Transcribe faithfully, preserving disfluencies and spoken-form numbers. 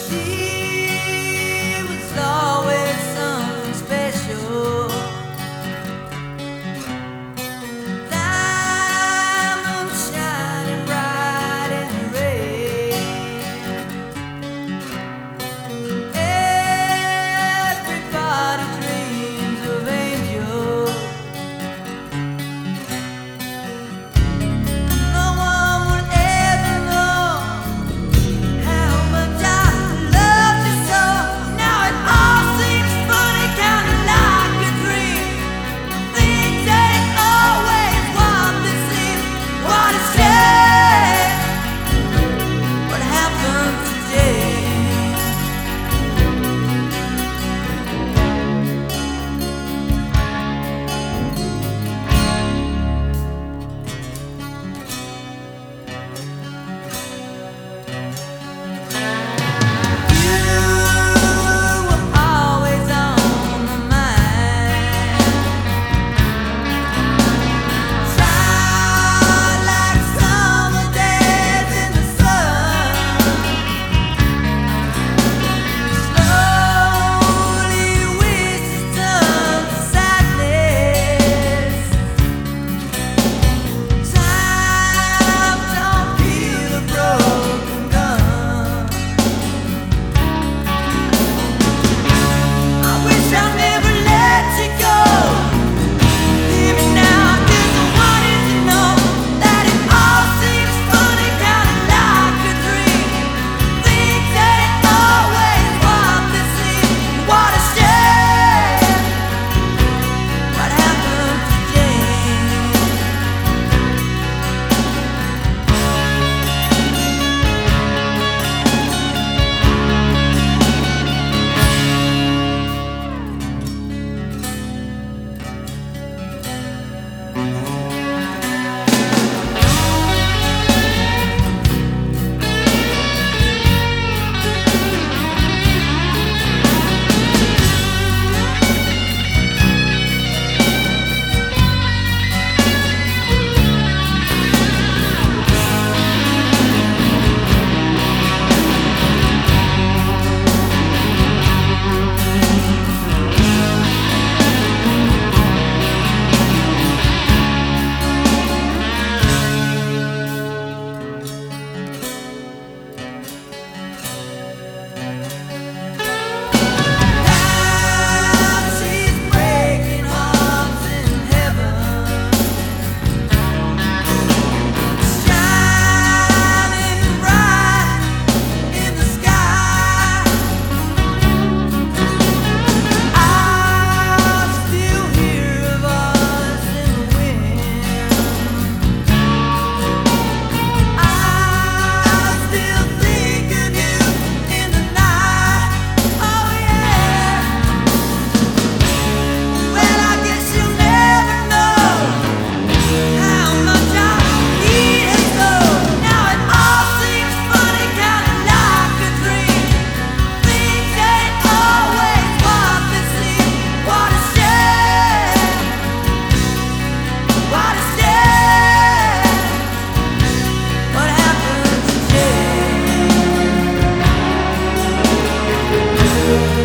She was always something special. Diamond shining bright in the rain. Everybody dreams of angels. No one would ever know how much I loved you so. Now it all seems funny, kinda like a dream. Things ain't always what they seem. What a shame. What happened today? You were always on my mind. Shine like summer days in the sun. Slowly wishes turn to sadness. Time don't heal a broken gun. I wish I never let you go. Even now, I just wanted to know that it all seems funny, kinda like a dream. Things ain't always what they seem. What a shame. What happened today? Now she's breaking hearts in heaven, shining bright in the sky. I still hear a voice in the wind. I still think of you in the night. Oh yeah. Well, I guess you'll never know how much I need her so. Now it all seems funny, kinda like a dream. Things ain't always what they seem. What a shame. What a shame. What happened today?